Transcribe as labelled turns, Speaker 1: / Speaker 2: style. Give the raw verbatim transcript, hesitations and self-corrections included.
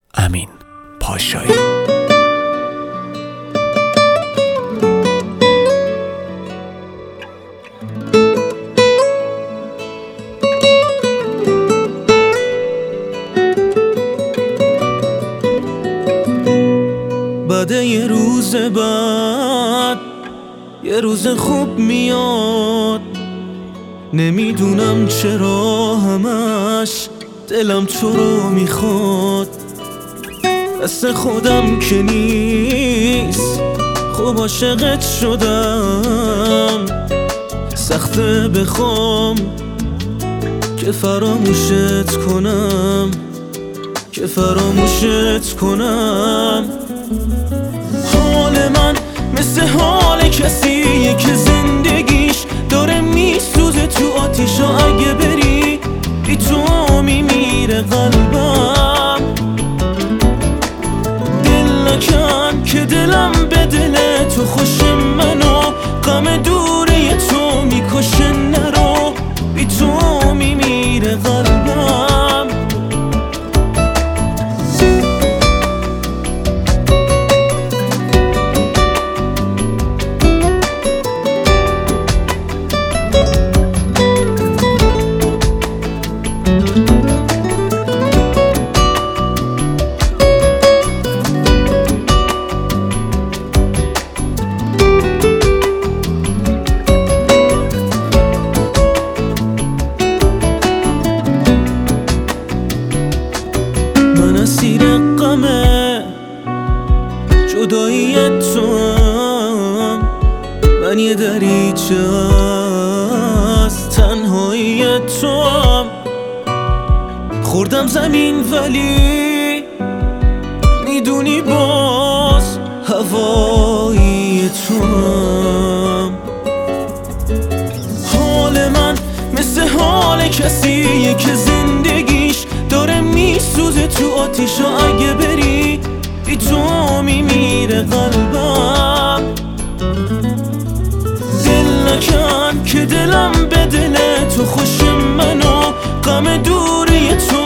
Speaker 1: امین پاشایی.
Speaker 2: بعد یه روز بعد یه روز خوب میاد، نمیدونم چرا همش دلم تو رو میخواد. دست خودم که نیست، خوب عاشقت شدم. سخته بخوام که فراموشت کنم، که فراموشت کنم. حال من مثل حال کسیه که زندگیش داره میسوزه تو آتیش، و اگه بری بی تو میمیره قلبم. دل نکن که دلم به دل تو خوش، منو غم دوری تو میکشه. نرو بی تو میمیره قلبم. من اسیر غمه جدایی تو هم، من یه دریچه از تنهایی تو هم. خوردم زمین ولی میدونی باز هوایی تو هم. حال من مثل حال کسیه که زندگیش داره میسوزه تو آتیش، و اگه بری بی تو میمیره قلبم. دل نکن که دلم به دل تو خوش، منو غم دوری تو